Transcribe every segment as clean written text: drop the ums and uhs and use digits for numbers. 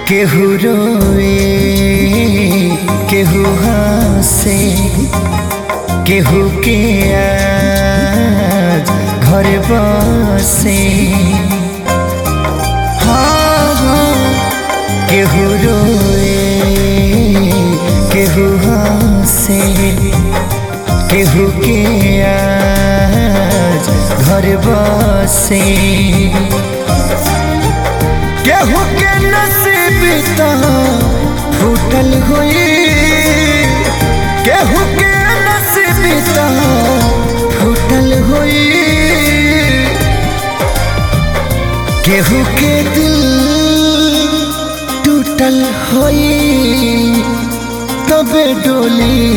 केहू रोए केहू हंसे केहू के आज घर बसे। केहू रोए केहू हंसे केहू के आज घर बसे। केहू के नसीब तो फूटल हुई, केहू के नसीब तो फूटल हुई। केहू के दिल टूटल हुई तबे डोली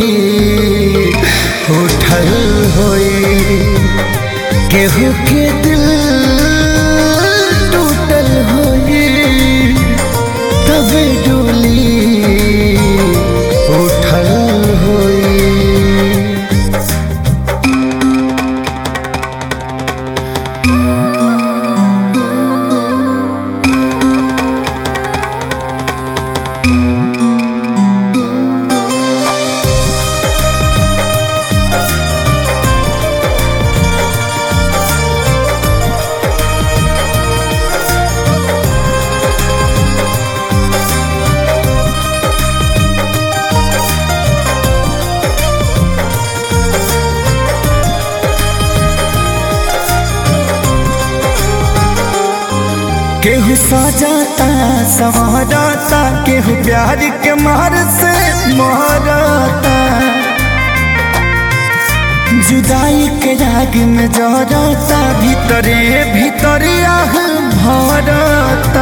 उठल हुई। केहू के दिल टूटल हुई तबे डोली उठल हुई। केहू सजाता संवरता केहू प्यार के मार से मरता। जुदाई के राग में जरता भीतरे भीतरे आह भरता।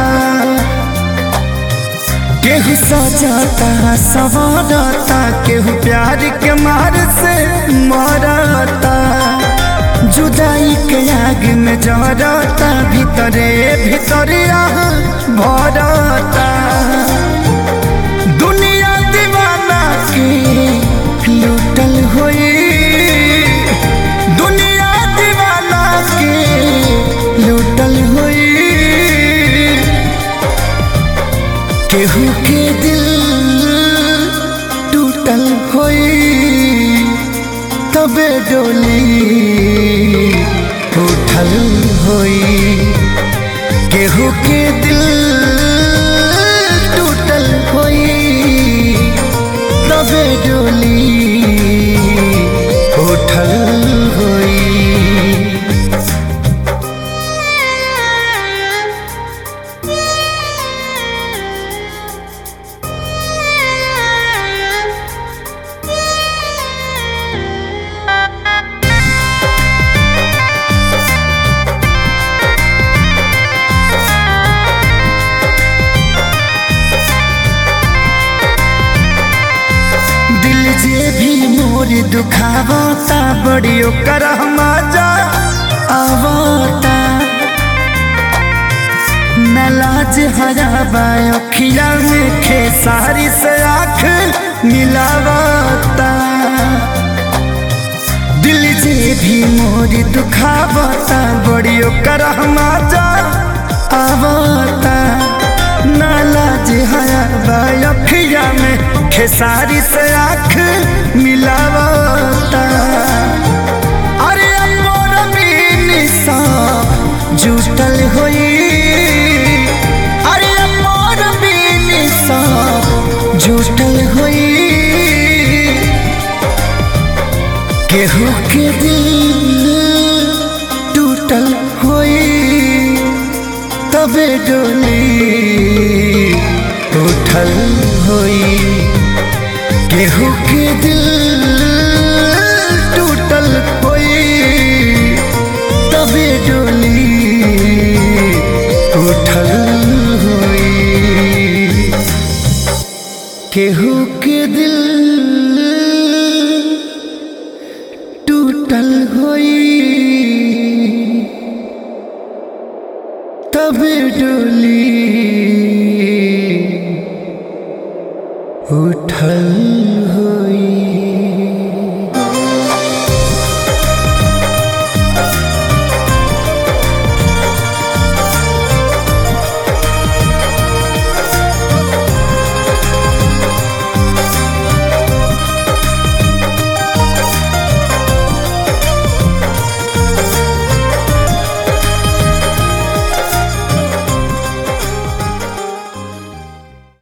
केहू सजाता संवरता केहू प्यार के मार से मरता। जुदाई के आग में जरता भीतरे भीतरे आह भरता। दुनिया दीवाना के लूटल हुई, दुनिया दीवाना के लूटल हुई। केहू के दिल टूटल हुई तबे डोली उठल हुई। केहू के दिल टूटल हुई तबे डोली उठल हुई। जे भी मोर दुखावता बड़ी ओकर मजा आवता। न लाज हराबा अखिया में खेसारी से आँख मिलावता। दिल जे भी मोर दुखावता बड़ी ओकर मजा आवता। न लाज हराबा अखिया में खेसारी से आँख मिलावता। अरे मोर निशा जुटल हुई, अरे मोर निशा जुटल हुई। केहू के दिल टूटल हुई तबे डोली उठल हुई। केहू के दिल टूटल हुई तबे डोली उठल हुई। केहू के दिल टूटल हुई तबे डोली